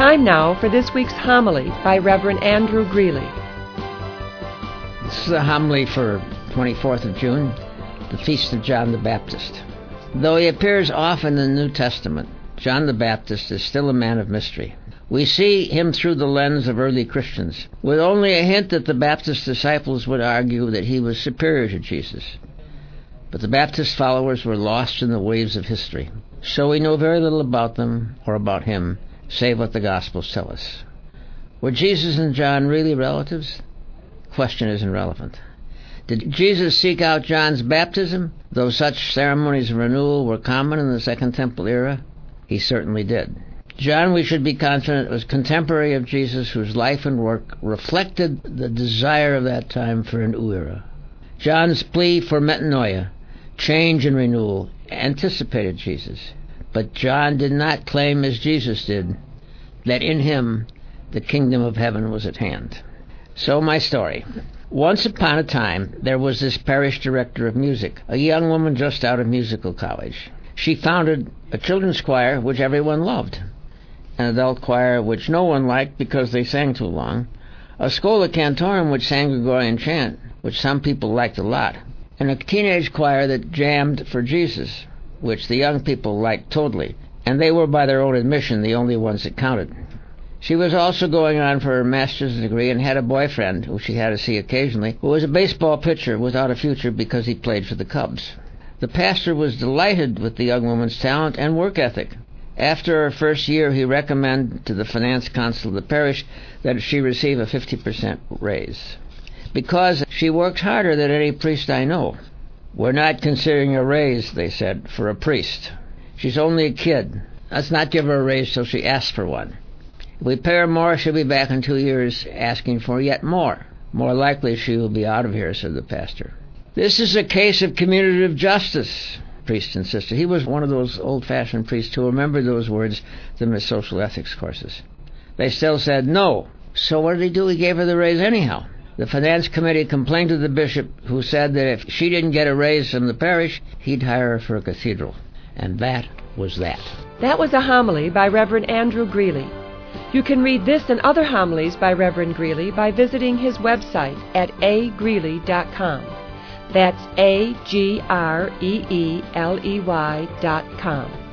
Time now for this week's homily by Reverend Andrew Greeley. This is a homily for 24th of June, the Feast of John the Baptist. Though he appears often in the New Testament, John the Baptist is still a man of mystery. We see him through the lens of early Christians, with only a hint that the Baptist disciples would argue that he was superior to Jesus. But the Baptist followers were lost in the waves of history, so we know very little about them or about him, save what the Gospels tell us. Were Jesus and John really relatives? The question isn't relevant. Did Jesus seek out John's baptism, though such ceremonies of renewal were common in the Second Temple era? He certainly did. John, we should be confident, was contemporary of Jesus, whose life and work reflected the desire of that time for a new era. John's plea for metanoia, change and renewal, anticipated Jesus. But John did not claim, as Jesus did, that in him the kingdom of heaven was at hand. So my story. Once upon a time, there was this parish director of music, a young woman just out of musical college. She founded a children's choir which everyone loved, an adult choir which no one liked because they sang too long, a schola cantorum which sang Gregorian chant, which some people liked a lot, and a teenage choir that jammed for Jesus, which the young people liked totally, and they were by their own admission the only ones that counted. She was also going on for her master's degree and had a boyfriend, who she had to see occasionally, who was a baseball pitcher without a future because he played for the Cubs. The pastor was delighted with the young woman's talent and work ethic. After her first year, he recommended to the finance council of the parish that she receive a 50% raise, because she works harder than any priest I know. We're not considering a raise, they said, for a priest. She's only a kid. Let's not give her a raise till she asks for one. If we pay her more, she'll be back in 2 years asking for yet more. More likely she will be out of here, said the pastor. This is a case of commutative justice, the priest insisted. He was one of those old-fashioned priests who remembered those words from his social ethics courses. They still said no. So what did he do? He gave her the raise anyhow. The finance committee complained to the bishop, who said that if she didn't get a raise from the parish, he'd hire her for a cathedral. And that was that. That was a homily by Reverend Andrew Greeley. You can read this and other homilies by Reverend Greeley by visiting his website at agreeley.com. That's agreeley.com.